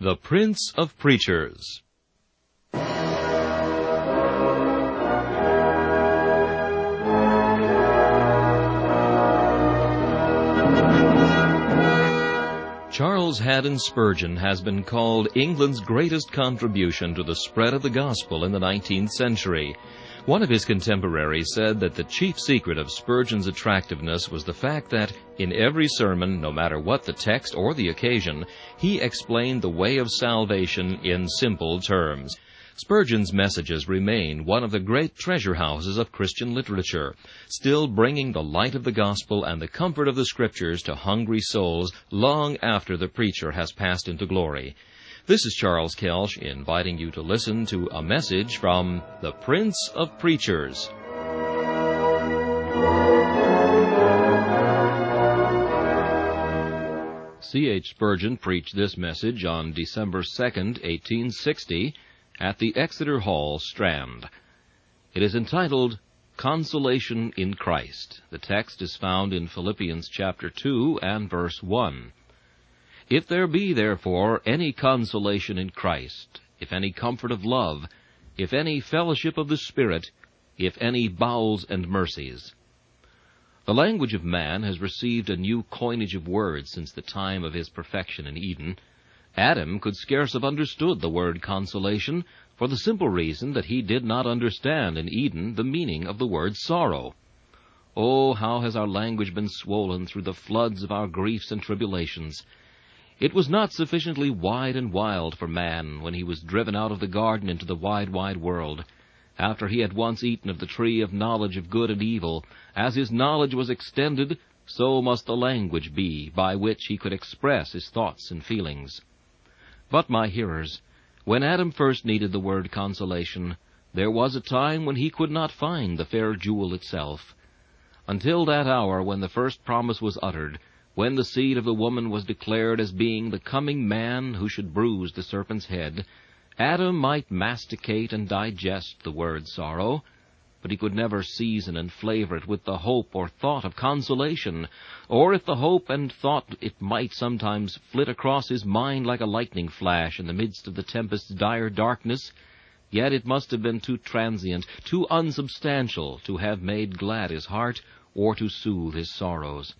The Prince of Preachers. Charles Haddon Spurgeon has been called England's greatest contribution to the spread of the gospel in the 19th century. One of his contemporaries said that the chief secret of Spurgeon's attractiveness was the fact that, in every sermon, no matter what the text or the occasion, he explained the way of salvation in simple terms. Spurgeon's messages remain one of the great treasure houses of Christian literature, still bringing the light of the gospel and the comfort of the Scriptures to hungry souls long after the preacher has passed into glory. This is Charles Kelsch inviting you to listen to a message from the Prince of Preachers. C.H. Spurgeon preached this message on December 2nd, 1860, at the Exeter Hall, Strand. It is entitled, Consolation in Christ. The text is found in Philippians chapter 2 and verse 1. If there be, therefore, any consolation in Christ, if any comfort of love, if any fellowship of the Spirit, if any bowels and mercies. The language of man has received a new coinage of words since the time of his perfection in Eden. Adam could scarce have understood the word consolation, for the simple reason that he did not understand in Eden the meaning of the word sorrow. Oh, how has our language been swollen through the floods of our griefs and tribulations! It was not sufficiently wide and wild for man when he was driven out of the garden into the wide, wide world. After he had once eaten of the tree of knowledge of good and evil, as his knowledge was extended, so must the language be by which he could express his thoughts and feelings. But, my hearers, when Adam first needed the word consolation, there was a time when he could not find the fair jewel itself. Until that hour when the first promise was uttered, when the seed of the woman was declared as being the coming man who should bruise the serpent's head, Adam might masticate and digest the word sorrow, but he could never season and flavor it with the hope or thought of consolation, or if the hope and thought it might sometimes flit across his mind like a lightning flash in the midst of the tempest's dire darkness, yet it must have been too transient, too unsubstantial to have made glad his heart or to soothe his sorrows.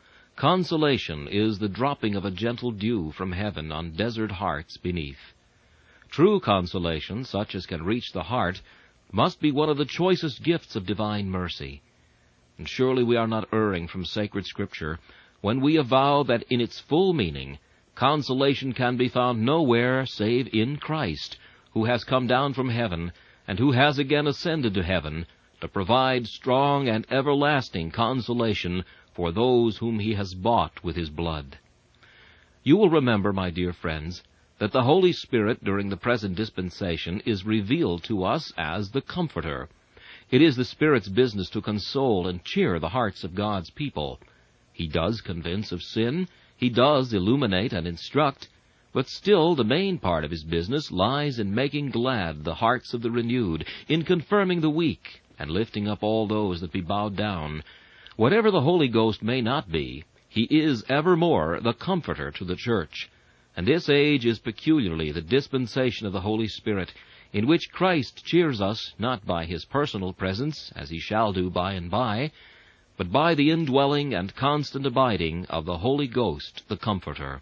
Consolation is the dropping of a gentle dew from heaven on desert hearts beneath. True consolation, such as can reach the heart, must be one of the choicest gifts of divine mercy. And surely we are not erring from sacred Scripture when we avow that in its full meaning, consolation can be found nowhere save in Christ, who has come down from heaven, and who has again ascended to heaven, to provide strong and everlasting consolation for those whom he has bought with his blood. You will remember, my dear friends, that the Holy Spirit during the present dispensation is revealed to us as the Comforter. It is the Spirit's business to console and cheer the hearts of God's people. He does convince of sin, he does illuminate and instruct, but still the main part of his business lies in making glad the hearts of the renewed, in confirming the weak, and lifting up all those that be bowed down. Whatever the Holy Ghost may not be, he is evermore the Comforter to the church. And this age is peculiarly the dispensation of the Holy Spirit, in which Christ cheers us not by his personal presence, as he shall do by and by, but by the indwelling and constant abiding of the Holy Ghost, the Comforter.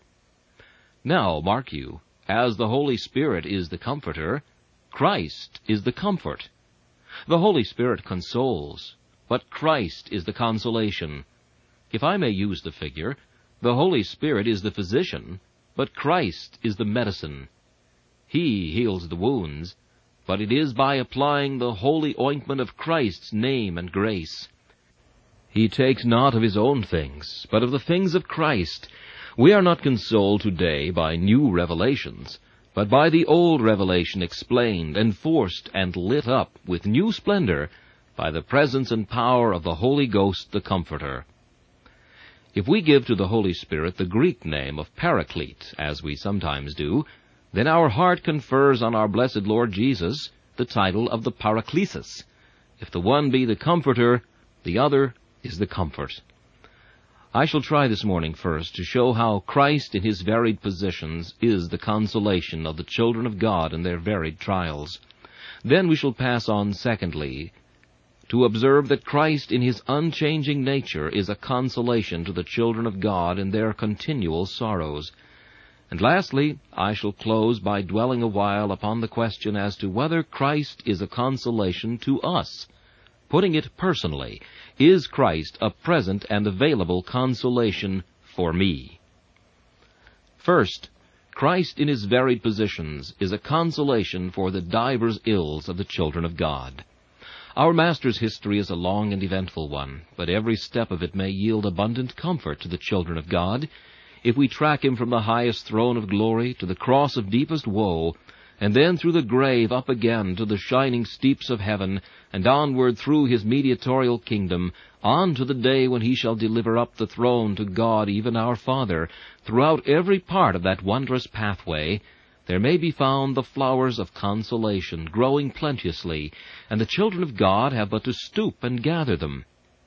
Now, mark you, as the Holy Spirit is the Comforter, Christ is the comfort. The Holy Spirit consoles, but Christ is the consolation. If I may use the figure, the Holy Spirit is the physician, but Christ is the medicine. He heals the wounds, but it is by applying the holy ointment of Christ's name and grace. He takes not of his own things, but of the things of Christ. We are not consoled today by new revelations, but by the old revelation explained, enforced, and lit up with new splendor by the presence and power of the Holy Ghost, the Comforter. If we give to the Holy Spirit the Greek name of Paraclete, as we sometimes do, then our heart confers on our blessed Lord Jesus the title of the Paracletus. If the one be the Comforter, the other is the comfort. I shall try this morning first to show how Christ in his varied positions is the consolation of the children of God in their varied trials. Then we shall pass on, secondly, to observe that Christ in his unchanging nature is a consolation to the children of God in their continual sorrows. And lastly, I shall close by dwelling a while upon the question as to whether Christ is a consolation to us. Putting it personally, is Christ a present and available consolation for me? First, Christ in his varied positions is a consolation for the divers ills of the children of God. Our Master's history is a long and eventful one, but every step of it may yield abundant comfort to the children of God. If we track him from the highest throne of glory to the cross of deepest woe, and then through the grave up again to the shining steeps of heaven, and onward through his mediatorial kingdom, on to the day when he shall deliver up the throne to God, even our Father, throughout every part of that wondrous pathway, there may be found the flowers of consolation growing plenteously, and the children of God have but to stoop and gather them.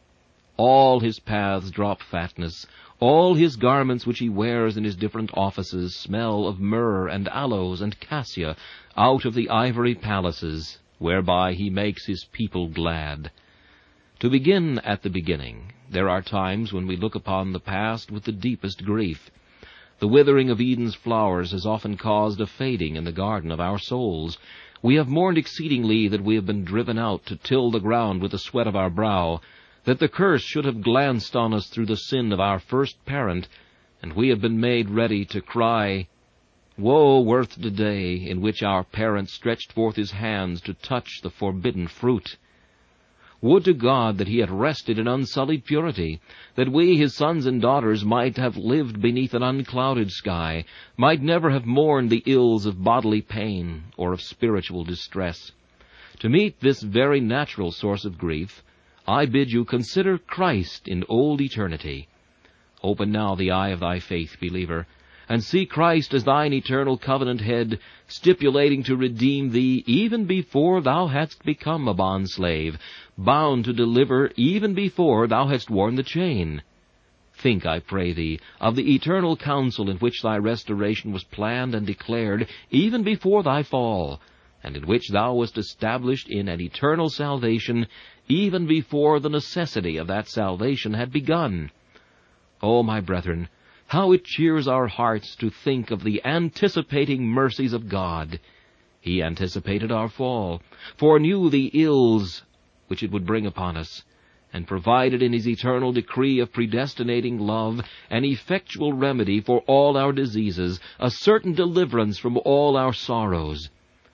All his paths drop fatness, all his garments which he wears in his different offices smell of myrrh and aloes and cassia out of the ivory palaces, whereby he makes his people glad. To begin at the beginning, there are times when we look upon the past with the deepest grief. The withering of Eden's flowers has often caused a fading in the garden of our souls. We have mourned exceedingly that we have been driven out to till the ground with the sweat of our brow, that the curse should have glanced on us through the sin of our first parent, and we have been made ready to cry, Woe worth the day in which our parent stretched forth his hands to touch the forbidden fruit. Would to God that he had rested in unsullied purity, that we, his sons and daughters, might have lived beneath an unclouded sky, might never have mourned the ills of bodily pain or of spiritual distress. To meet this very natural source of grief, I bid you consider Christ in old eternity. Open now the eye of thy faith, believer, and see Christ as thine eternal covenant head, stipulating to redeem thee even before thou hadst become a bondslave, bound to deliver even before thou hadst worn the chain. Think, I pray thee, of the eternal counsel in which thy restoration was planned and declared even before thy fall, and in which thou wast established in an eternal salvation even before the necessity of that salvation had begun. Oh, my brethren, how it cheers our hearts to think of the anticipating mercies of God. He anticipated our fall, foreknew the ills which it would bring upon us, and provided in his eternal decree of predestinating love an effectual remedy for all our diseases, a certain deliverance from all our sorrows.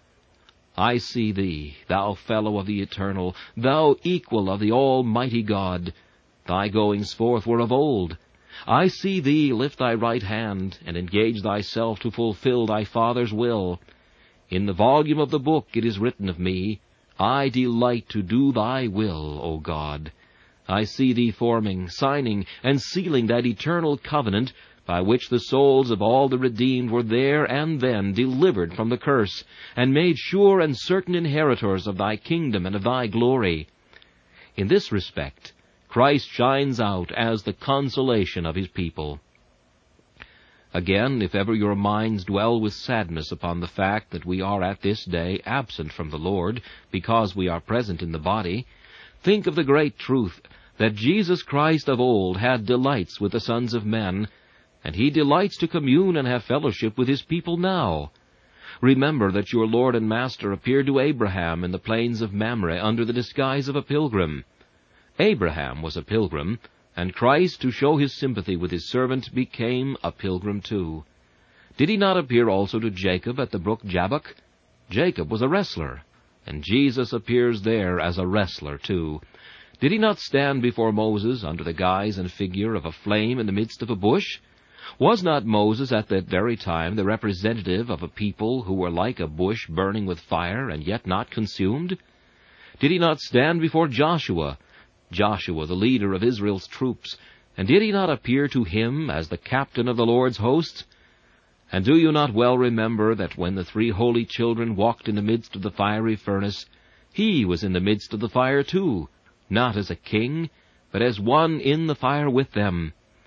I see thee, thou fellow of the eternal, thou equal of the almighty God. Thy goings forth were of old. I see thee lift thy right hand, and engage thyself to fulfill thy Father's will. In the volume of the book it is written of me, I delight to do thy will, O God. I see thee forming, signing, and sealing that eternal covenant by which the souls of all the redeemed were there and then delivered from the curse, and made sure and certain inheritors of thy kingdom and of thy glory. In this respect, Christ shines out as the consolation of his people. Again, if ever your minds dwell with sadness upon the fact that we are at this day absent from the Lord, because we are present in the body, think of the great truth that Jesus Christ of old had delights with the sons of men, and he delights to commune and have fellowship with his people now. Remember that your Lord and Master appeared to Abraham in the plains of Mamre under the disguise of a pilgrim. Abraham was a pilgrim, and Christ, to show his sympathy with his servant, became a pilgrim too. Did he not appear also to Jacob at the brook Jabbok? Jacob was a wrestler, and Jesus appears there as a wrestler too. Did he not stand before Moses under the guise and figure of a flame in the midst of a bush? Was not Moses at that very time the representative of a people who were like a bush burning with fire and yet not consumed? Did he not stand before Joshua, the leader of Israel's troops, and did he not appear to him as the captain of the Lord's hosts? And do you not well remember that when the three holy children walked in the midst of the fiery furnace, he was in the midst of the fire too, not as a king, but as one in the fire with them?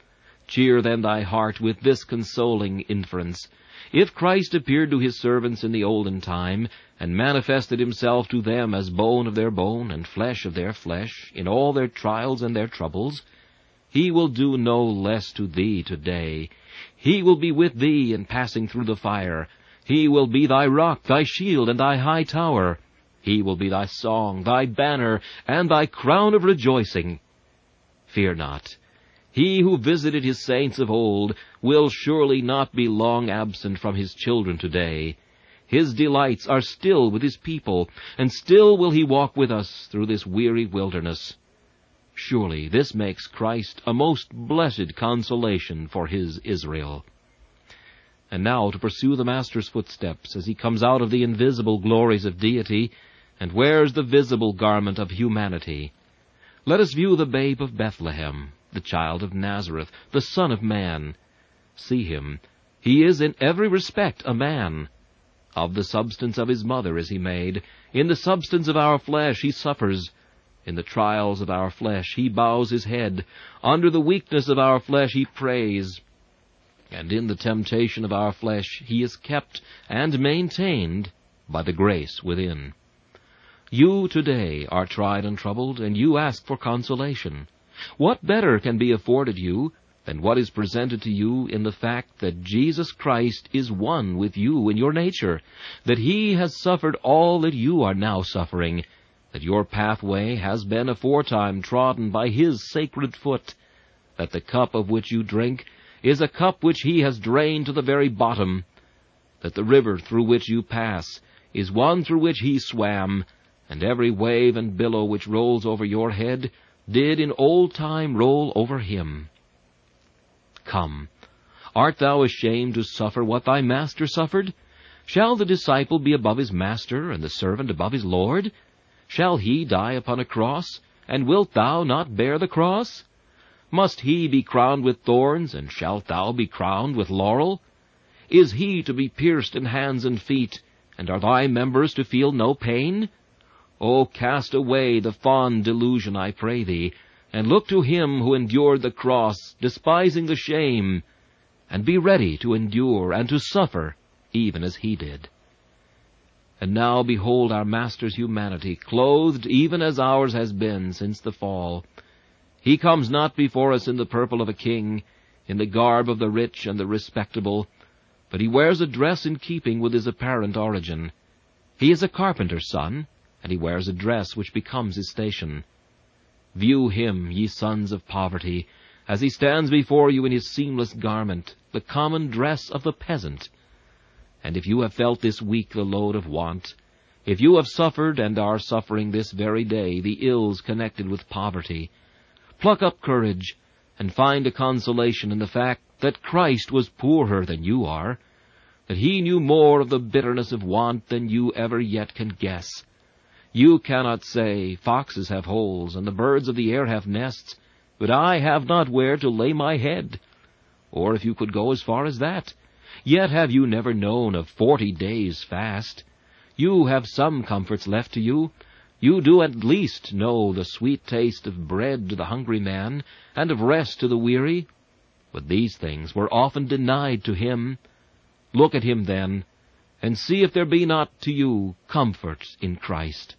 Cheer then thy heart with this consoling inference. If Christ appeared to his servants in the olden time, and manifested himself to them as bone of their bone and flesh of their flesh, in all their trials and their troubles, he will do no less to thee today. He will be with thee in passing through the fire. He will be thy rock, thy shield, and thy high tower. He will be thy song, thy banner, and thy crown of rejoicing. Fear not. He who visited his saints of old will surely not be long absent from his children today. His delights are still with his people, and still will he walk with us through this weary wilderness. Surely this makes Christ a most blessed consolation for his Israel. And now to pursue the Master's footsteps as he comes out of the invisible glories of deity and wears the visible garment of humanity. Let us view the babe of Bethlehem, the child of Nazareth, the Son of Man. See him. He is in every respect a man. Of the substance of his mother is he made. In the substance of our flesh he suffers. In the trials of our flesh he bows his head. Under the weakness of our flesh he prays. And in the temptation of our flesh he is kept and maintained by the grace within. You today are tried and troubled, and you ask for consolation. What better can be afforded you than what is presented to you in the fact that Jesus Christ is one with you in your nature, that he has suffered all that you are now suffering, that your pathway has been aforetime trodden by his sacred foot, that the cup of which you drink is a cup which he has drained to the very bottom, that the river through which you pass is one through which he swam, and every wave and billow which rolls over your head did in old time roll over him. Come, art thou ashamed to suffer what thy Master suffered? Shall the disciple be above his Master, and the servant above his Lord? Shall he die upon a cross, and wilt thou not bear the cross? Must he be crowned with thorns, and shalt thou be crowned with laurel? Is he to be pierced in hands and feet, and are thy members to feel no pain? O cast away the fond delusion, I pray thee, and look to him who endured the cross, despising the shame, and be ready to endure and to suffer, even as he did. And now behold our Master's humanity, clothed even as ours has been since the fall. He comes not before us in the purple of a king, in the garb of the rich and the respectable, but he wears a dress in keeping with his apparent origin. He is a carpenter's son, and he wears a dress which becomes his station. View him, ye sons of poverty, as he stands before you in his seamless garment, the common dress of the peasant. And if you have felt this week the load of want, if you have suffered and are suffering this very day the ills connected with poverty, pluck up courage and find a consolation in the fact that Christ was poorer than you are, that he knew more of the bitterness of want than you ever yet can guess. You cannot say, foxes have holes, and the birds of the air have nests, but I have not where to lay my head. Or if you could go as far as that, yet have you never known of 40 days' fast. You have some comforts left to you. You do at least know the sweet taste of bread to the hungry man, and of rest to the weary. But these things were often denied to him. Look at him then, and see if there be not to you comfort in Christ.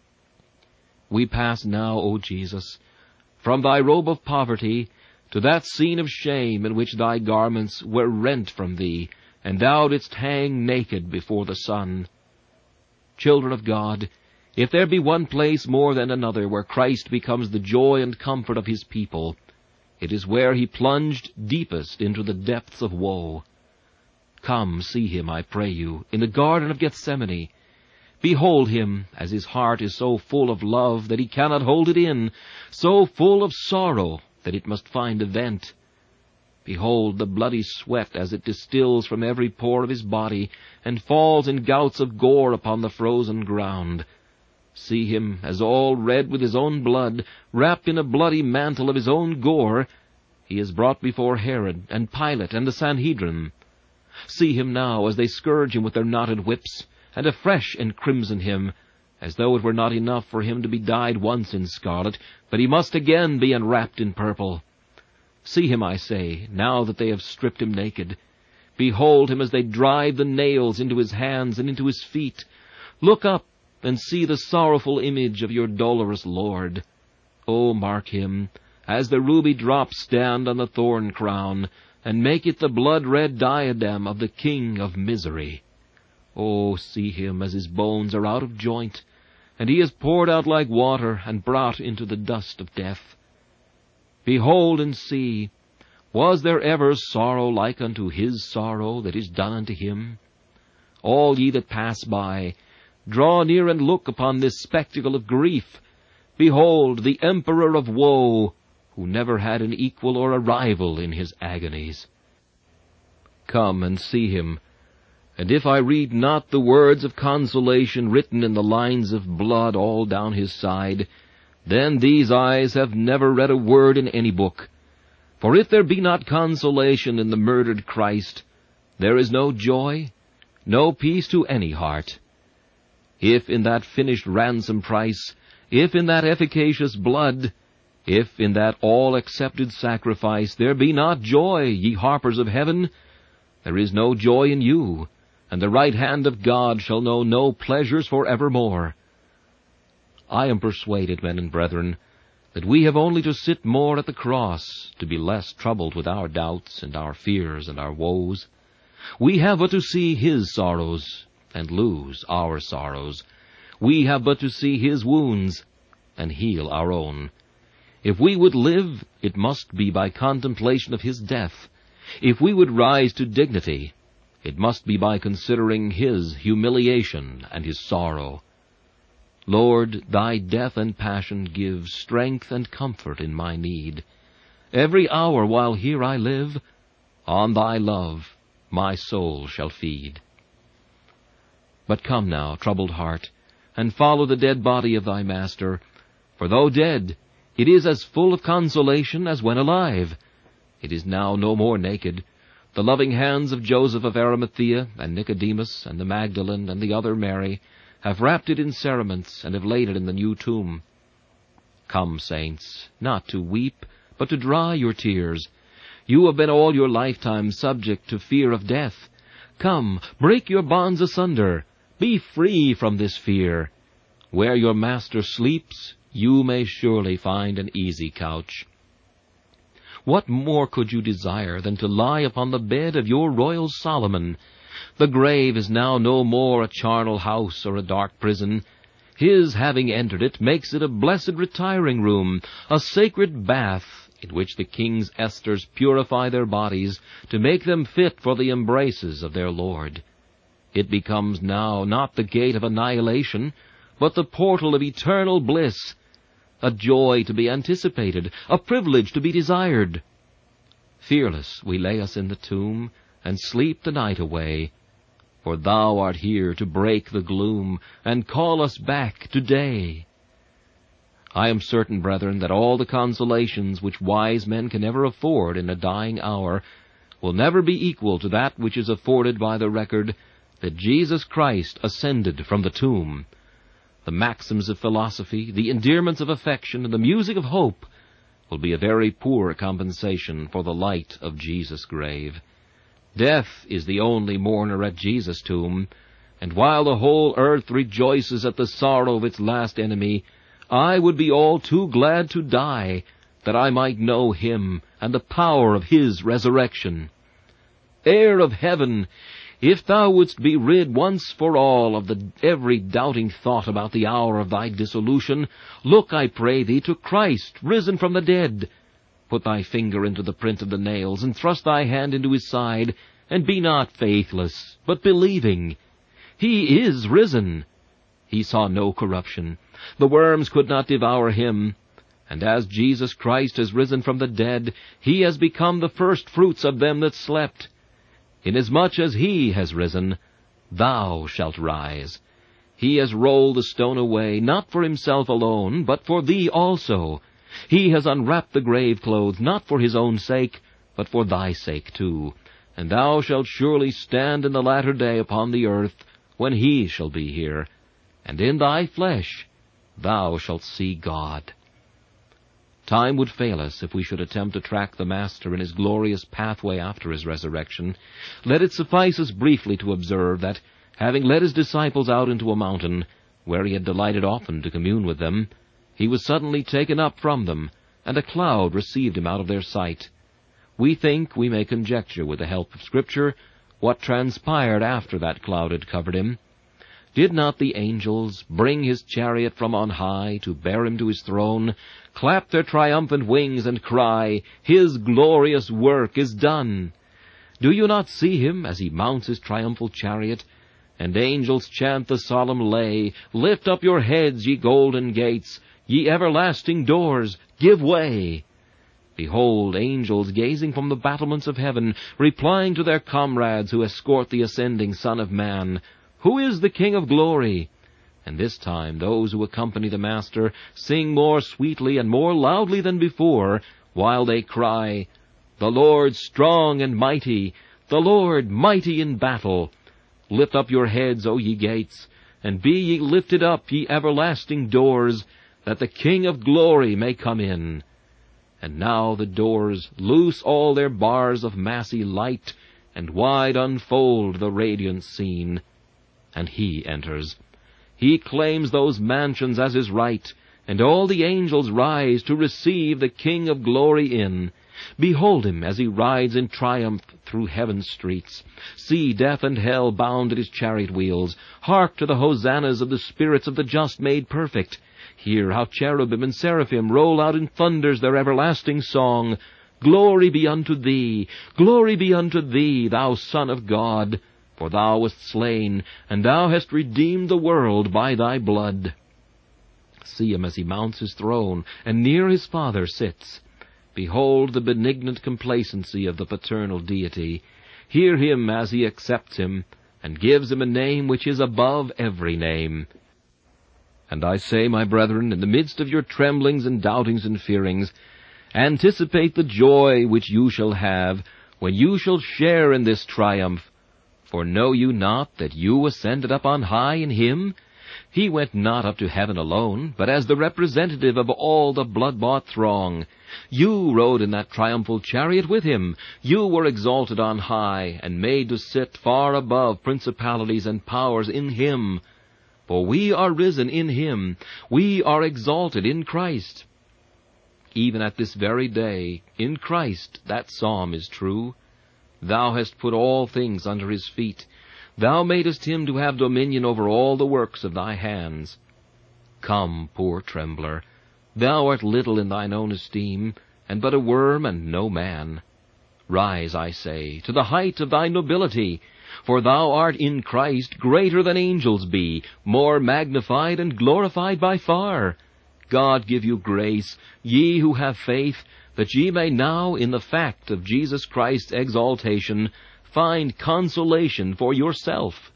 We pass now, O Jesus, from thy robe of poverty to that scene of shame in which thy garments were rent from thee, and thou didst hang naked before the sun. Children of God, if there be one place more than another where Christ becomes the joy and comfort of his people, it is where he plunged deepest into the depths of woe. Come, see him, I pray you, in the Garden of Gethsemane. Behold him, as his heart is so full of love that he cannot hold it in, so full of sorrow that it must find a vent. Behold the bloody sweat as it distills from every pore of his body, and falls in gouts of gore upon the frozen ground. See him, as all red with his own blood, wrapped in a bloody mantle of his own gore, he is brought before Herod and Pilate and the Sanhedrin. See him now, as they scourge him with their knotted whips, and afresh encrimson him, as though it were not enough for him to be dyed once in scarlet, but he must again be enwrapped in purple. See him, I say, now that they have stripped him naked. Behold him as they drive the nails into his hands and into his feet. Look up and see the sorrowful image of your dolorous Lord. O mark him, as the ruby drops stand on the thorn crown, and make it the blood-red diadem of the King of misery. O see him as his bones are out of joint, and he is poured out like water, and brought into the dust of death. Behold and see, was there ever sorrow like unto his sorrow that is done unto him? All ye that pass by, draw near and look upon this spectacle of grief. Behold the Emperor of woe, who never had an equal or a rival in his agonies. Come and see him, and if I read not the words of consolation written in the lines of blood all down his side, then these eyes have never read a word in any book. For if there be not consolation in the murdered Christ, there is no joy, no peace to any heart. If in that finished ransom price, if in that efficacious blood, if in that all-accepted sacrifice there be not joy, ye harpers of heaven, there is no joy in you, and the right hand of God shall know no pleasures for evermore. I am persuaded, men and brethren, that we have only to sit more at the cross to be less troubled with our doubts and our fears and our woes. We have but to see his sorrows and lose our sorrows. We have but to see his wounds and heal our own. If we would live, it must be by contemplation of his death. If we would rise to dignity, it must be by considering his humiliation and his sorrow. Lord, thy death and passion give strength and comfort in my need. Every hour while here I live, on thy love my soul shall feed. But come now, troubled heart, and follow the dead body of thy Master, for though dead, it is as full of consolation as when alive. It is now no more naked. The loving hands of Joseph of Arimathea, and Nicodemus, and the Magdalene, and the other Mary, have wrapped it in cerements, and have laid it in the new tomb. Come, saints, not to weep, but to dry your tears. You have been all your lifetime subject to fear of death. Come, break your bonds asunder. Be free from this fear. Where your Master sleeps, you may surely find an easy couch. What more could you desire than to lie upon the bed of your royal Solomon? The grave is now no more a charnel house or a dark prison. His having entered it makes it a blessed retiring room, a sacred bath, in which the king's Esthers purify their bodies to make them fit for the embraces of their Lord. It becomes now not the gate of annihilation, but the portal of eternal bliss, a joy to be anticipated, a privilege to be desired. Fearless we lay us in the tomb, and sleep the night away, for thou art here to break the gloom, and call us back to day. I am certain, brethren, that all the consolations which wise men can ever afford in a dying hour will never be equal to that which is afforded by the record that Jesus Christ ascended from the tomb. The maxims of philosophy, the endearments of affection, and the music of hope will be a very poor compensation for the light of Jesus' grave. Death is the only mourner at Jesus' tomb, and while the whole earth rejoices at the sorrow of its last enemy, I would be all too glad to die, that I might know him and the power of his resurrection. Heir of heaven, if thou wouldst be rid once for all of every doubting thought about the hour of thy dissolution, look, I pray thee, to Christ risen from the dead. Put thy finger into the print of the nails, and thrust thy hand into his side, and be not faithless, but believing. He is risen. He saw no corruption. The worms could not devour him. And as Jesus Christ has risen from the dead, he has become the first fruits of them that slept. Inasmuch as he has risen, thou shalt rise. He has rolled the stone away, not for himself alone, but for thee also. He has unwrapped the grave clothes, not for his own sake, but for thy sake too. And thou shalt surely stand in the latter day upon the earth, when he shall be here. And in thy flesh thou shalt see God. Time would fail us if we should attempt to track the Master in his glorious pathway after his resurrection. Let it suffice us briefly to observe that, having led his disciples out into a mountain, where he had delighted often to commune with them, he was suddenly taken up from them, and a cloud received him out of their sight. We think we may conjecture with the help of Scripture what transpired after that cloud had covered him. Did not the angels bring his chariot from on high to bear him to his throne, clap their triumphant wings, and cry, "His glorious work is done"? Do you not see him as he mounts his triumphal chariot? And angels chant the solemn lay, "Lift up your heads, ye golden gates, ye everlasting doors, give way." Behold, angels gazing from the battlements of heaven, replying to their comrades who escort the ascending Son of Man, "Who is the King of glory?" And this time those who accompany the Master sing more sweetly and more loudly than before, while they cry, "The Lord strong and mighty, the Lord mighty in battle. Lift up your heads, O ye gates, and be ye lifted up, ye everlasting doors, that the King of glory may come in." And now the doors loose all their bars of massy light, and wide unfold the radiant scene. And he enters. He claims those mansions as his right, and all the angels rise to receive the King of glory in. Behold him as he rides in triumph through heaven's streets. See death and hell bound at his chariot wheels. Hark to the hosannas of the spirits of the just made perfect. Hear how cherubim and seraphim roll out in thunders their everlasting song, "Glory be unto thee, thou Son of God, for thou wast slain, and thou hast redeemed the world by thy blood." See him as he mounts his throne, and near his Father sits. Behold the benignant complacency of the paternal deity. Hear him as he accepts him, and gives him a name which is above every name. And I say, my brethren, in the midst of your tremblings and doubtings and fearings, anticipate the joy which you shall have when you shall share in this triumph. For know you not that you ascended up on high in him? He went not up to heaven alone, but as the representative of all the blood-bought throng. You rode in that triumphal chariot with him. You were exalted on high, and made to sit far above principalities and powers in him. For we are risen in him, we are exalted in Christ. Even at this very day, in Christ, that psalm is true. Thou hast put all things under his feet. Thou madest him to have dominion over all the works of thy hands. Come, poor trembler, thou art little in thine own esteem, and but a worm and no man. Rise, I say, to the height of thy nobility, for thou art in Christ greater than angels be, more magnified and glorified by far. God give you grace, ye who have faith, that ye may now, in the fact of Jesus Christ's exaltation, find consolation for yourself.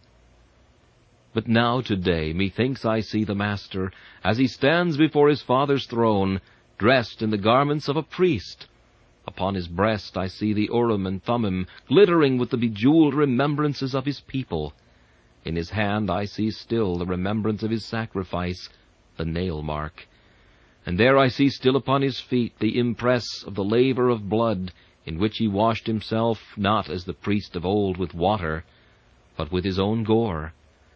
But now today, methinks I see the Master, as he stands before his Father's throne, dressed in the garments of a priest. Upon his breast I see the Urim and Thummim glittering with the bejeweled remembrances of his people. In his hand I see still the remembrance of his sacrifice, the nail mark. And there I see still upon his feet the impress of the laver of blood, in which he washed himself, not as the priest of old with water, but with his own gore.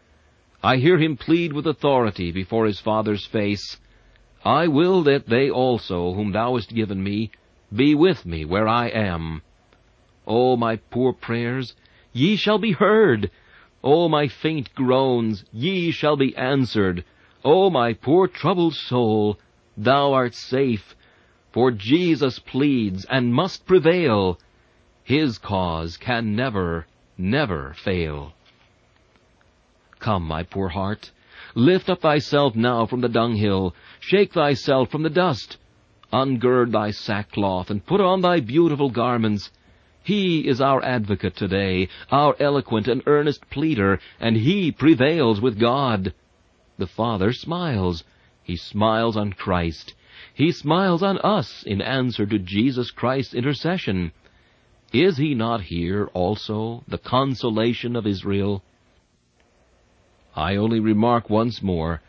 I hear him plead with authority before his Father's face, "I will that they also, whom thou hast given me, be with me where I am." O my poor prayers, ye shall be heard. O my faint groans, ye shall be answered. O my poor troubled soul, thou art safe, for Jesus pleads and must prevail. His cause can never, never fail. Come, my poor heart, lift up thyself now from the dunghill, shake thyself from the dust. Ungird thy sackcloth, and put on thy beautiful garments. He is our advocate today, our eloquent and earnest pleader, and he prevails with God. The Father smiles. He smiles on Christ. He smiles on us in answer to Jesus Christ's intercession. Is he not here also, the consolation of Israel? I only remark once more,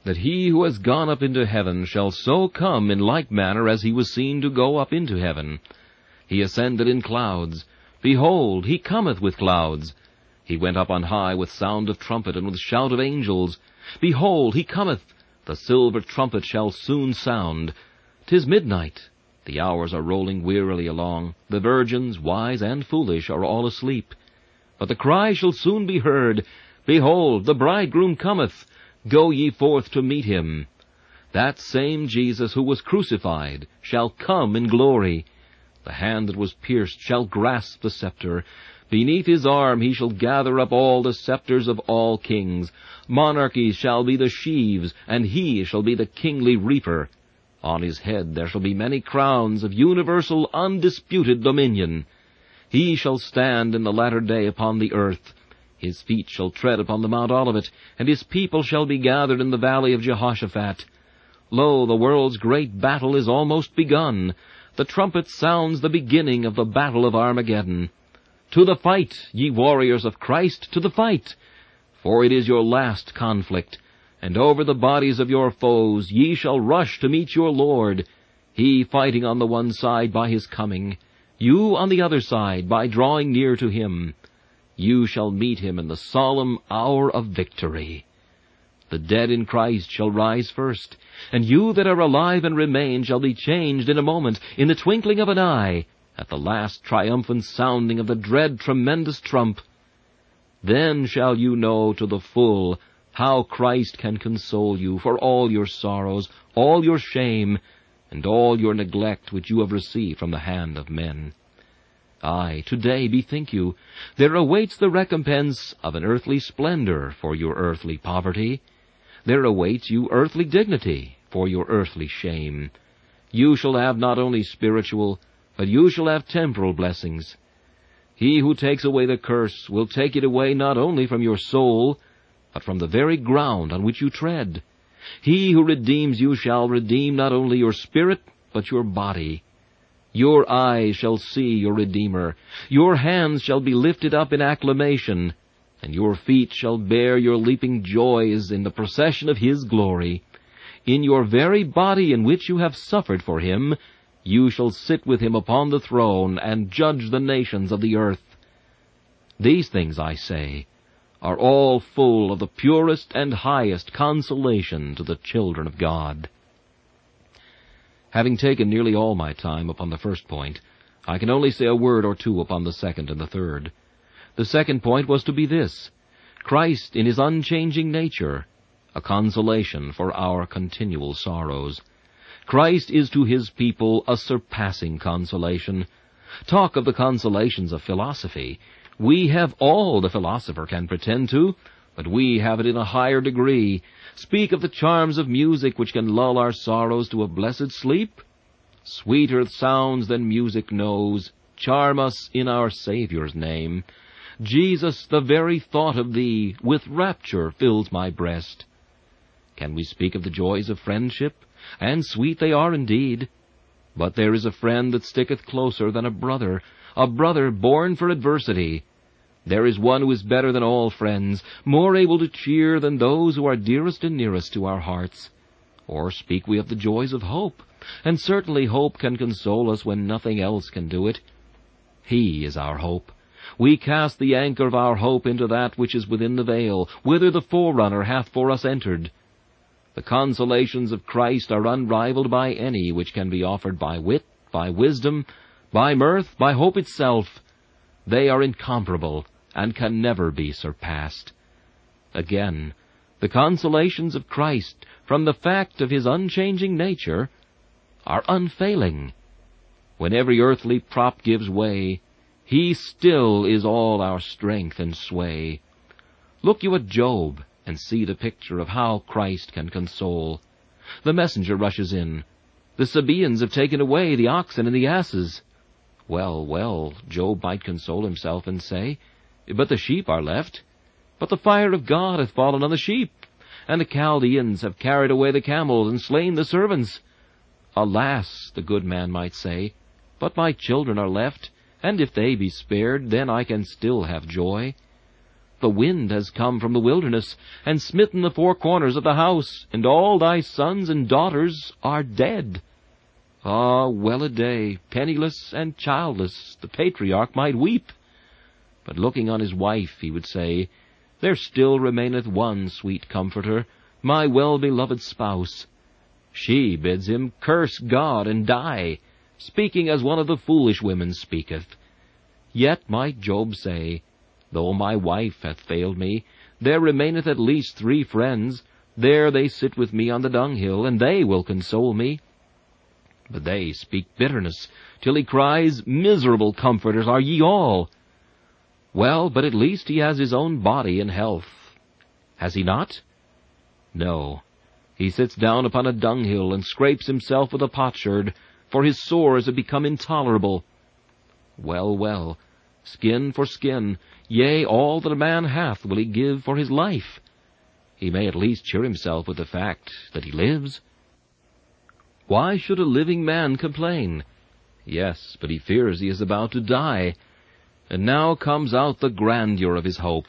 that he who has gone up into heaven shall so come in like manner as he was seen to go up into heaven. He ascended in clouds. Behold, he cometh with clouds. He went up on high with sound of trumpet, and with shout of angels. Behold, he cometh. The silver trumpet shall soon sound. 'Tis midnight. The hours are rolling wearily along. The virgins, wise and foolish, are all asleep. But the cry shall soon be heard, Behold, the bridegroom cometh. Go ye forth to meet him. That same Jesus who was crucified shall come in glory. The hand that was pierced shall grasp the scepter. Beneath his arm he shall gather up all the scepters of all kings. Monarchies shall be the sheaves, and he shall be the kingly reaper. On his head there shall be many crowns of universal, undisputed dominion. He shall stand in the latter day upon the earth. His feet shall tread upon the Mount Olivet, and his people shall be gathered in the valley of Jehoshaphat. Lo, the world's great battle is almost begun. The trumpet sounds the beginning of the battle of Armageddon. To the fight, ye warriors of Christ, to the fight! For it is your last conflict, and over the bodies of your foes ye shall rush to meet your Lord, he fighting on the one side by his coming, you on the other side by drawing near to him. You shall meet him in the solemn hour of victory. The dead in Christ shall rise first, and you that are alive and remain shall be changed in a moment, in the twinkling of an eye, at the last triumphant sounding of the dread tremendous trump. Then shall you know to the full how Christ can console you for all your sorrows, all your shame, and all your neglect which you have received from the hand of men. Aye, today, bethink you, there awaits the recompense of an earthly splendor for your earthly poverty. There awaits you earthly dignity for your earthly shame. You shall have not only spiritual, but you shall have temporal blessings. He who takes away the curse will take it away not only from your soul, but from the very ground on which you tread. He who redeems you shall redeem not only your spirit, but your body. Your eyes shall see your Redeemer. Your hands shall be lifted up in acclamation, and your feet shall bear your leaping joys in the procession of his glory. In your very body in which you have suffered for him, you shall sit with him upon the throne and judge the nations of the earth. These things, I say, are all full of the purest and highest consolation to the children of God. Having taken nearly all my time upon the first point, I can only say a word or two upon the second and the third. The second point was to be this: Christ in his unchanging nature, a consolation for our continual sorrows. Christ is to his people a surpassing consolation. Talk of the consolations of philosophy. We have all the philosopher can pretend to, but we have it in a higher degree. Speak of the charms of music which can lull our sorrows to a blessed sleep. Sweeter sounds than music knows charm us in our Saviour's name. Jesus, the very thought of thee with rapture fills my breast. Can we speak of the joys of friendship? And sweet they are indeed. But there is a friend that sticketh closer than a brother born for adversity. There is one who is better than all friends, more able to cheer than those who are dearest and nearest to our hearts. Or speak we of the joys of hope, and certainly hope can console us when nothing else can do it. He is our hope. We cast the anchor of our hope into that which is within the veil, whither the forerunner hath for us entered. The consolations of Christ are unrivaled by any which can be offered by wit, by wisdom, by mirth, by hope itself. They are incomparable, and can never be surpassed. Again, the consolations of Christ, from the fact of his unchanging nature, are unfailing. When every earthly prop gives way, he still is all our strength and sway. Look you at Job, and see the picture of how Christ can console. The messenger rushes in. The Sabaeans have taken away the oxen and the asses. Well, well, Job might console himself and say, but the sheep are left. But the fire of God hath fallen on the sheep, and the Chaldeans have carried away the camels and slain the servants. Alas, the good man might say, but my children are left, and if they be spared, then I can still have joy. The wind has come from the wilderness, and smitten the four corners of the house, and all thy sons and daughters are dead. Ah, well-a-day, penniless and childless, the patriarch might weep. But looking on his wife, he would say, There still remaineth one sweet comforter, my well-beloved spouse. She bids him curse God and die, speaking as one of the foolish women speaketh. Yet might Job say, Though my wife hath failed me, there remaineth at least 3 friends. There they sit with me on the dunghill, and they will console me. But they speak bitterness, till he cries, Miserable comforters are ye all. Well, but at least he has his own body in health. Has he not? No. He sits down upon a dunghill, and scrapes himself with a potsherd, for his sores have become intolerable. Well, well, skin for skin, yea, all that a man hath will he give for his life. He may at least cheer himself with the fact that he lives. Why should a living man complain? Yes, but he fears he is about to die. And now comes out the grandeur of his hope.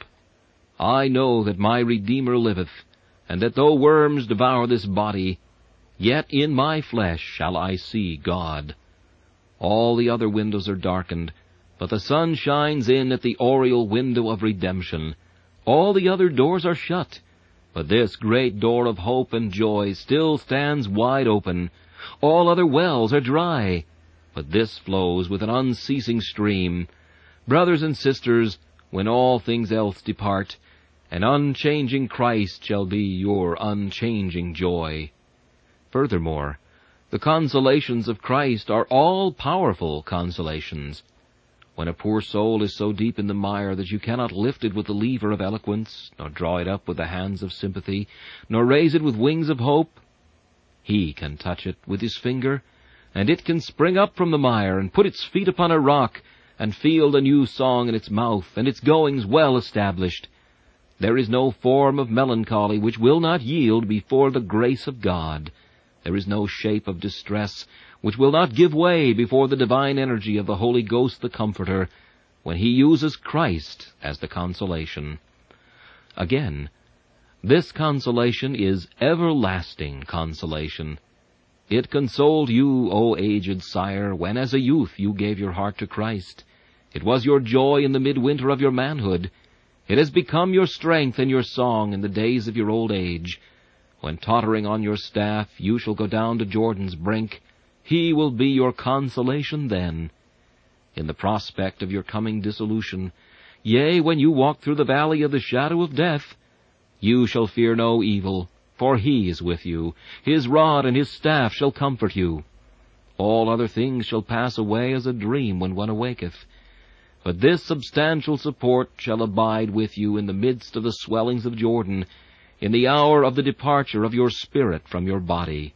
I know that my Redeemer liveth, and that though worms devour this body, yet in my flesh shall I see God. All the other windows are darkened, but the sun shines in at the oriel window of redemption. All the other doors are shut, but this great door of hope and joy still stands wide open. All other wells are dry, but this flows with an unceasing stream. Brothers and sisters, when all things else depart, an unchanging Christ shall be your unchanging joy. Furthermore, the consolations of Christ are all-powerful consolations. When a poor soul is so deep in the mire that you cannot lift it with the lever of eloquence, nor draw it up with the hands of sympathy, nor raise it with wings of hope, He can touch it with His finger, and it can spring up from the mire, and put its feet upon a rock, and feel a new song in its mouth, and its goings well established. There is no form of melancholy which will not yield before the grace of God. There is no shape of distress which will not give way before the divine energy of the Holy Ghost the Comforter, when He uses Christ as the consolation. Again, this consolation is everlasting consolation. It consoled you, O aged sire, when as a youth you gave your heart to Christ. It was your joy in the midwinter of your manhood. It has become your strength and your song in the days of your old age. When tottering on your staff you shall go down to Jordan's brink, He will be your consolation then. In the prospect of your coming dissolution, yea, when you walk through the valley of the shadow of death, you shall fear no evil, for He is with you. His rod and His staff shall comfort you. All other things shall pass away as a dream when one awaketh. But this substantial support shall abide with you in the midst of the swellings of Jordan, in the hour of the departure of your spirit from your body.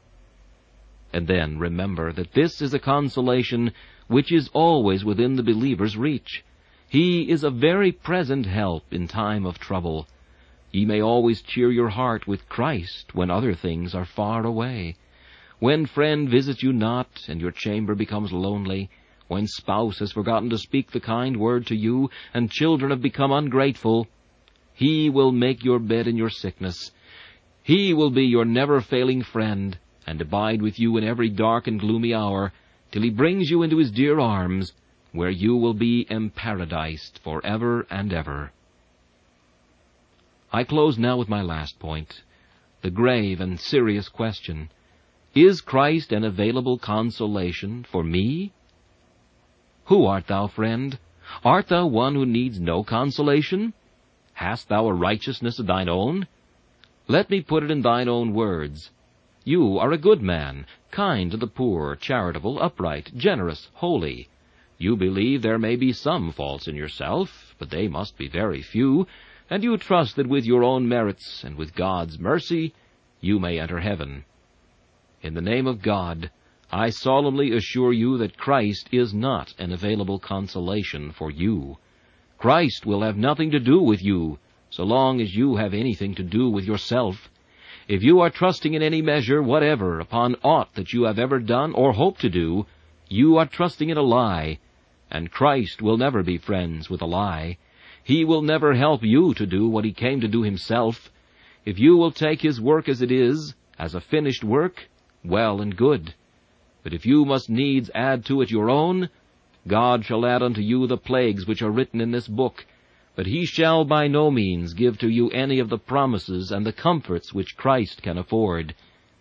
And then remember that this is a consolation which is always within the believer's reach. He is a very present help in time of trouble. Ye may always cheer your heart with Christ when other things are far away. When friend visits you not, and your chamber becomes lonely, when spouse has forgotten to speak the kind word to you, and children have become ungrateful, He will make your bed in your sickness. He will be your never-failing friend, and abide with you in every dark and gloomy hour, till He brings you into His dear arms, where you will be emparadised for ever and ever. I close now with my last point, the grave and serious question: is Christ an available consolation for me? Who art thou, friend? Art thou one who needs no consolation? Hast thou a righteousness of thine own? Let me put it in thine own words. You are a good man, kind to the poor, charitable, upright, generous, holy. You believe there may be some faults in yourself, but they must be very few, and you trust that with your own merits and with God's mercy you may enter heaven. In the name of God, I solemnly assure you that Christ is not an available consolation for you. Christ will have nothing to do with you, so long as you have anything to do with yourself. If you are trusting in any measure whatever upon aught that you have ever done or hope to do, you are trusting in a lie, and Christ will never be friends with a lie. He will never help you to do what he came to do himself. If you will take his work as it is, as a finished work, well and good. But if you must needs add to it your own, God shall add unto you the plagues which are written in this book, but he shall by no means give to you any of the promises and the comforts which Christ can afford.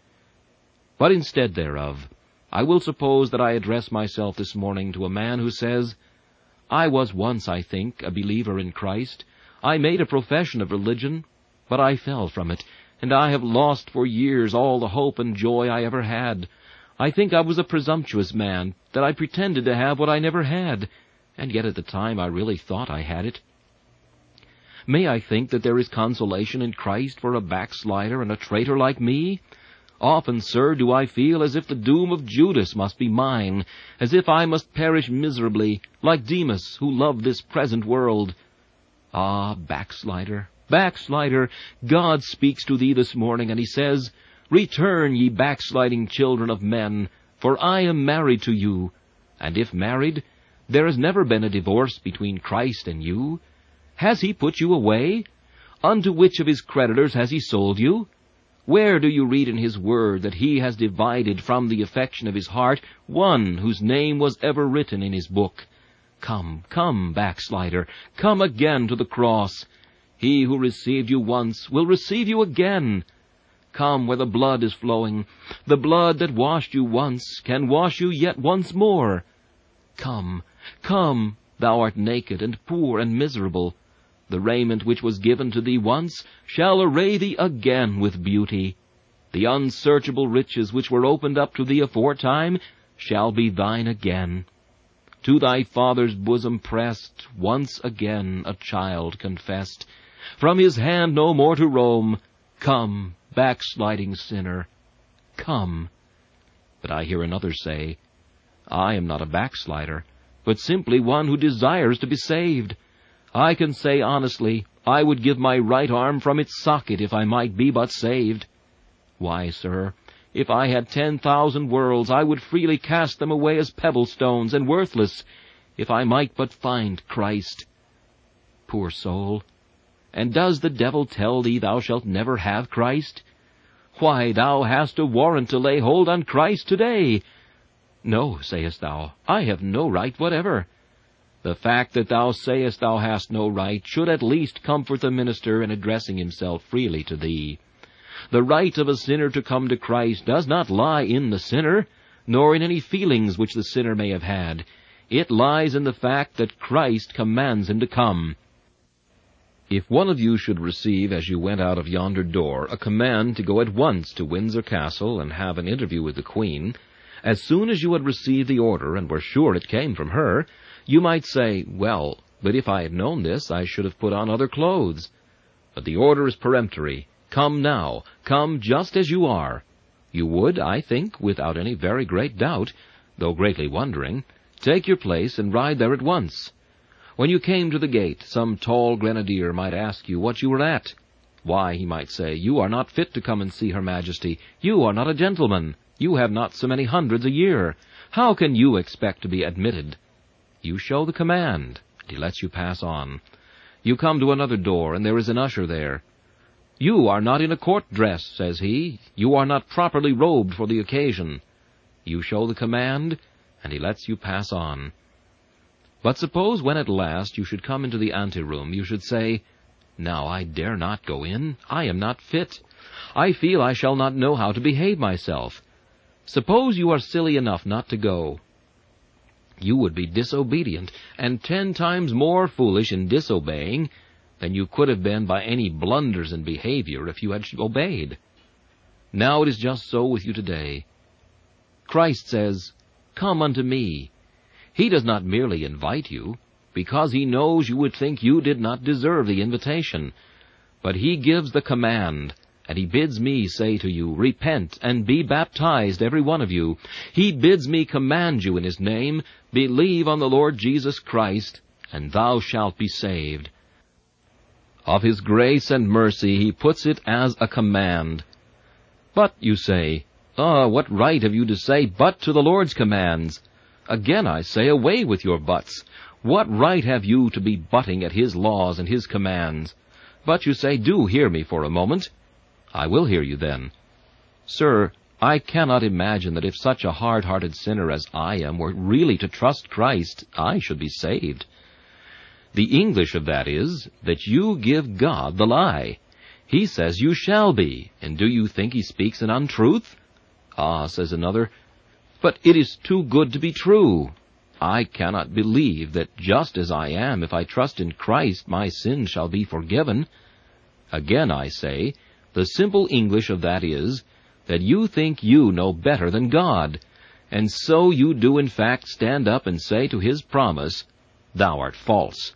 But instead thereof, I will suppose that I address myself this morning to a man who says, I was once, I think, a believer in Christ. I made a profession of religion, but I fell from it, and I have lost for years all the hope and joy I ever had. I think I was a presumptuous man, that I pretended to have what I never had, and yet at the time I really thought I had it. May I think that there is consolation in Christ for a backslider and a traitor like me? Often, sir, do I feel as if the doom of Judas must be mine, as if I must perish miserably, like Demas, who loved this present world. Ah, backslider, backslider, God speaks to thee this morning, and he says, Return, ye backsliding children of men, for I am married to you. And if married, there has never been a divorce between Christ and you. Has he put you away? Unto which of his creditors has he sold you? Where do you read in his word that he has divided from the affection of his heart one whose name was ever written in his book? Come, come, backslider, come again to the cross. He who received you once will receive you again. Come where the blood is flowing. The blood that washed you once can wash you yet once more. Come, come, thou art naked and poor and miserable. The raiment which was given to thee once shall array thee again with beauty. The unsearchable riches which were opened up to thee aforetime shall be thine again. To thy father's bosom pressed, once again a child confessed. From his hand no more to roam. Come, backsliding sinner, come. But I hear another say, I am not a backslider, but simply one who desires to be saved. I can say honestly, I would give my right arm from its socket if I might be but saved. Why, sir, if I had 10,000 worlds, I would freely cast them away as pebble-stones and worthless, if I might but find Christ. Poor soul! And does the devil tell thee thou shalt never have Christ? Why, thou hast a warrant to lay hold on Christ today. No, sayest thou, I have no right whatever. The fact that thou sayest thou hast no right should at least comfort the minister in addressing himself freely to thee. The right of a sinner to come to Christ does not lie in the sinner, nor in any feelings which the sinner may have had. It lies in the fact that Christ commands him to come. If one of you should receive, as you went out of yonder door, a command to go at once to Windsor Castle and have an interview with the Queen, as soon as you had received the order and were sure it came from her, you might say, well, but if I had known this, I should have put on other clothes. But the order is peremptory. Come now, come just as you are. You would, I think, without any very great doubt, though greatly wondering, take your place and ride there at once. When you came to the gate, some tall grenadier might ask you what you were at. Why, he might say, you are not fit to come and see Her Majesty. You are not a gentleman. You have not so many hundreds a year. How can you expect to be admitted? You show the command, and he lets you pass on. You come to another door, and there is an usher there. You are not in a court dress, says he. You are not properly robed for the occasion. You show the command, and he lets you pass on. But suppose when at last you should come into the anteroom, you should say, Now I dare not go in. I am not fit. I feel I shall not know how to behave myself. Suppose you are silly enough not to go. You would be disobedient, and 10 times more foolish in disobeying than you could have been by any blunders in behavior if you had obeyed. Now it is just so with you today. Christ says, Come unto me. He does not merely invite you, because he knows you would think you did not deserve the invitation, but he gives the command, and he bids me say to you, Repent and be baptized, every one of you. He bids me command you in his name, Believe on the Lord Jesus Christ, and thou shalt be saved. Of his grace and mercy he puts it as a command. But, you say, what right have you to say but to the Lord's commands? Again I say, away with your buts. What right have you to be butting at his laws and his commands? But you say, do hear me for a moment. I will hear you then. Sir, I cannot imagine that if such a hard-hearted sinner as I am were really to trust Christ, I should be saved. The English of that is, that you give God the lie. He says you shall be, and do you think he speaks an untruth? Ah, says another, but it is too good to be true. I cannot believe that just as I am, if I trust in Christ, my sins shall be forgiven. Again I say, the simple English of that is, that you think you know better than God, and so you do in fact stand up and say to his promise, Thou art false.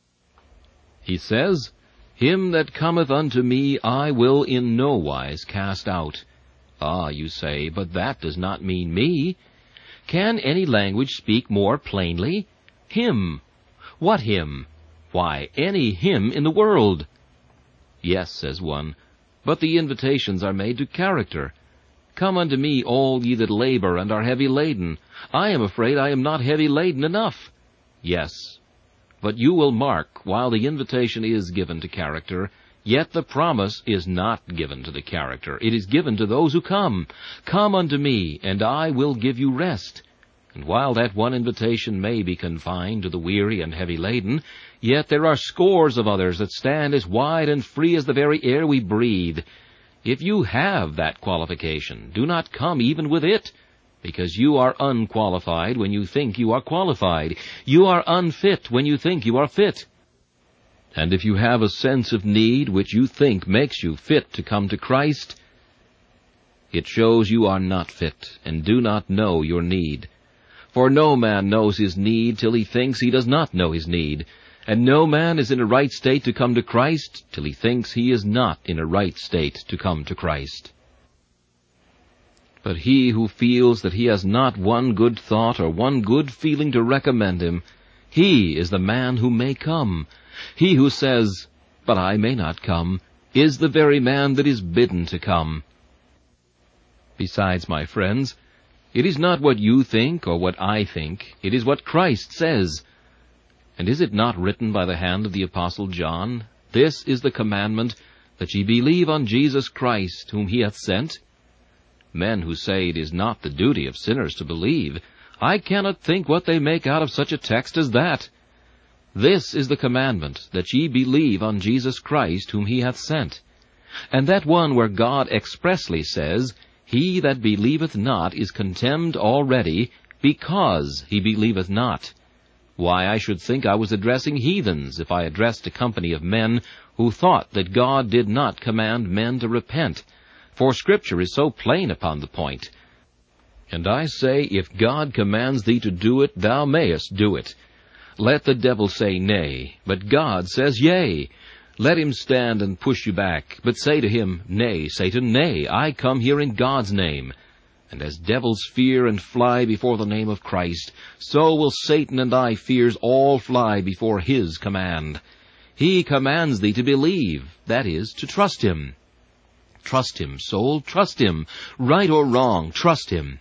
He says, Him that cometh unto me I will in no wise cast out. Ah, you say, but that does not mean me. Can any language speak more plainly? Him. What him? Why, any him in the world. Yes, says one, but the invitations are made to character. Come unto me, all ye that labor and are heavy laden. I am afraid I am not heavy laden enough. Yes, but you will mark, while the invitation is given to character, yet the promise is not given to the character. It is given to those who come. Come unto me, and I will give you rest. And while that one invitation may be confined to the weary and heavy laden, yet there are scores of others that stand as wide and free as the very air we breathe. If you have that qualification, do not come even with it, because you are unqualified when you think you are qualified. You are unfit when you think you are fit. And if you have a sense of need which you think makes you fit to come to Christ, it shows you are not fit and do not know your need. For no man knows his need till he thinks he does not know his need, and no man is in a right state to come to Christ till he thinks he is not in a right state to come to Christ. But he who feels that he has not one good thought or one good feeling to recommend him, he is the man who may come. He who says, But I may not come, is the very man that is bidden to come. Besides, my friends, it is not what you think or what I think, it is what Christ says. And is it not written by the hand of the Apostle John, This is the commandment, that ye believe on Jesus Christ, whom he hath sent? Men who say it is not the duty of sinners to believe, I cannot think what they make out of such a text as that. This is the commandment, that ye believe on Jesus Christ, whom he hath sent. And that one where God expressly says, He that believeth not is condemned already, because he believeth not. Why, I should think I was addressing heathens if I addressed a company of men who thought that God did not command men to repent, for Scripture is so plain upon the point. And I say, if God commands thee to do it, thou mayest do it. Let the devil say nay, but God says yea. Let him stand and push you back, but say to him, Nay, Satan, nay, I come here in God's name. And as devils fear and fly before the name of Christ, so will Satan and thy fears all fly before his command. He commands thee to believe, that is, to trust him. Trust him, soul, trust him. Right or wrong, trust him.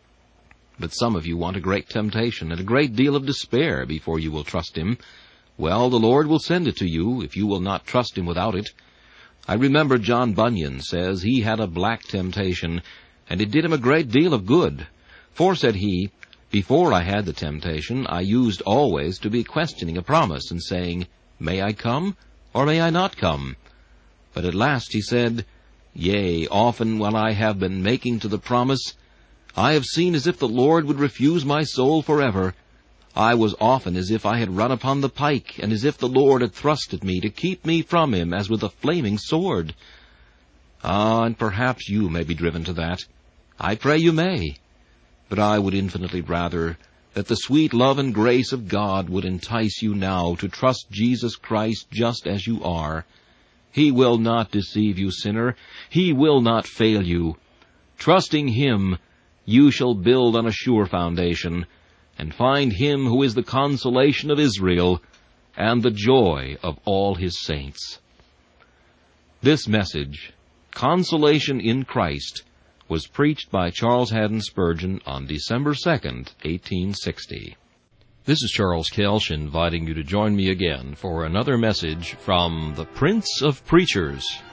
But some of you want a great temptation and a great deal of despair before you will trust him. Well, the Lord will send it to you if you will not trust him without it. I remember John Bunyan says he had a black temptation, and it did him a great deal of good. For, said he, before I had the temptation, I used always to be questioning a promise and saying, May I come, or may I not come? But at last he said, Yea, often when I have been making to the promise, I have seen as if the Lord would refuse my soul forever. I was often as if I had run upon the pike, and as if the Lord had thrust at me to keep me from him as with a flaming sword. Ah, and perhaps you may be driven to that. I pray you may. But I would infinitely rather that the sweet love and grace of God would entice you now to trust Jesus Christ just as you are. He will not deceive you, sinner. He will not fail you. Trusting him, you shall build on a sure foundation, and find him who is the consolation of Israel and the joy of all his saints. This message, Consolation in Christ, was preached by Charles Haddon Spurgeon on December 2nd, 1860. This is Charles Kelsch inviting you to join me again for another message from the Prince of Preachers.